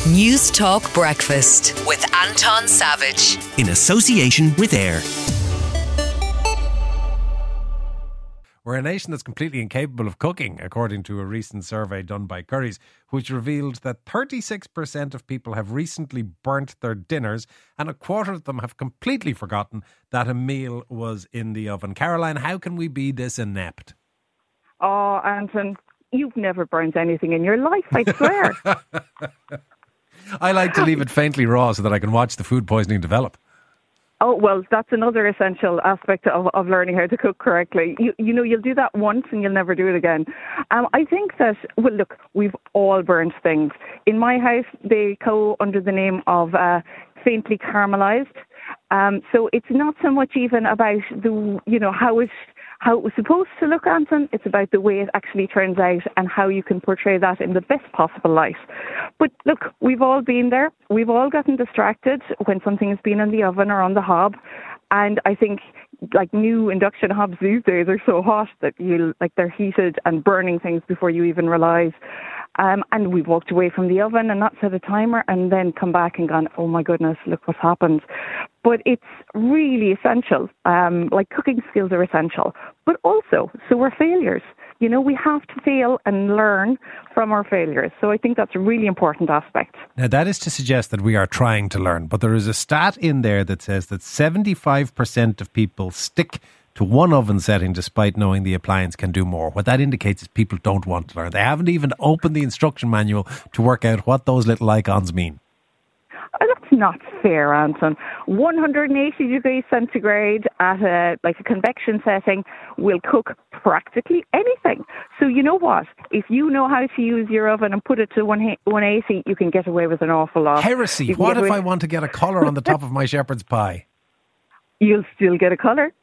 News Talk Breakfast with Anton Savage. In association with AIR. We're a nation that's completely incapable of cooking, according to a recent survey done by Currys, which revealed that 36% of people have recently burnt their dinners and a quarter of them have completely forgotten that a meal was in the oven. Caroline, how can we be this inept? Oh, Anton, you've never burnt anything in your life, I swear. I like to leave it faintly raw so that I can watch the food poisoning develop. Oh, well, that's another essential aspect of learning how to cook correctly. You know, you'll do that once and you'll never do it again. I think that, well, look, we've all burnt things. In my house, they go under the name of faintly caramelized. So it's not so much even about how it was supposed to look, Anton. It's about the way it actually turns out and how you can portray that in the best possible light. But look, we've all been there. We've all gotten distracted when something has been in the oven or on the hob. And I think like new induction hobs these days are so hot that they're heated and burning things before you even realise. And we've walked away from the oven and not set a timer and then come back and gone, oh my goodness, look what's happened. But it's really essential. Cooking skills are essential. But also, so we're failures. You know, we have to fail and learn from our failures. So I think that's a really important aspect. Now, that is to suggest that we are trying to learn. But there is a stat in there that says that 75% of people stick to one oven setting despite knowing the appliance can do more. What that indicates is people don't want to learn. They haven't even opened the instruction manual to work out what those little icons mean. That's not fair, Anton. 180 degrees centigrade at a convection setting will cook practically anything. So you know what? If you know how to use your oven and put it to 180, you can get away with an awful lot. Heresy. What if I want to get a colour on the top of my shepherd's pie? You'll still get a colour.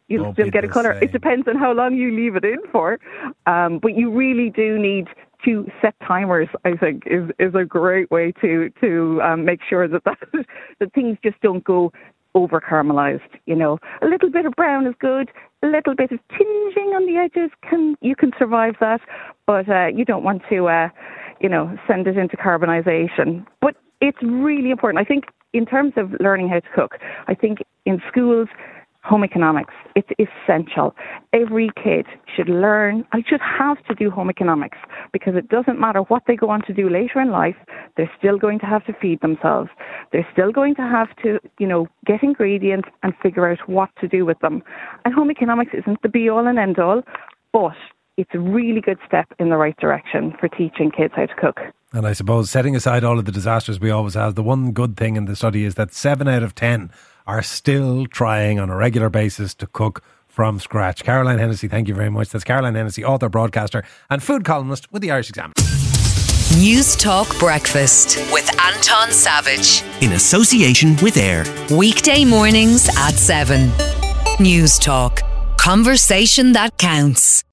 It depends on how long you leave it in for. But you really do need to set timers, I think, is a great way to make sure that things just don't go over caramelized. You know, a little bit of brown is good. A little bit of tinging on the edges you can survive that, but you don't want to send it into carbonization. But it's really important. I think in terms of learning how to cook, I think in schools, home economics, it's essential. Every kid should have to do home economics because it doesn't matter what they go on to do later in life, they're still going to have to feed themselves. They're still going to have to, get ingredients and figure out what to do with them. And home economics isn't the be-all and end-all, but it's a really good step in the right direction for teaching kids how to cook. And I suppose, setting aside all of the disasters we always have, the one good thing in the study is that 7 out of 10 are still trying on a regular basis to cook from scratch. Caroline Hennessy, thank you very much. That's Caroline Hennessy, author, broadcaster and food columnist with the Irish Examiner. News Talk Breakfast with Anton Savage. In association with AIR. Weekday mornings at 7. News Talk. Conversation that counts.